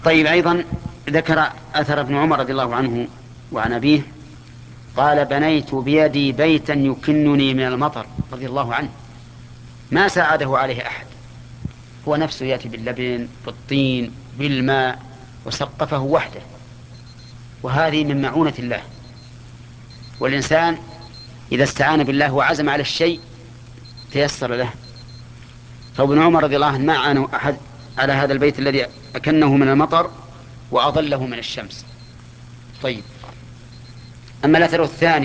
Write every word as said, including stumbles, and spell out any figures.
طيب، أيضا ذكر أثر ابن عمر رضي الله عنه وعن أبيه قال: بنيت بيدي بيتا يكنني من المطر، رضي الله عنه، ما ساعده عليه أحد، هو نفسه يأتي باللبن بالطين بالماء وسقفه وحده، وهذه من معونة الله. والإنسان إذا استعان بالله وعزم على الشيء تيسر له. فابن عمر رضي الله عنه ما عانوا أحد على هذا البيت الذي أكنه من المطر وأظله من الشمس. طيب، أما الأثر الثاني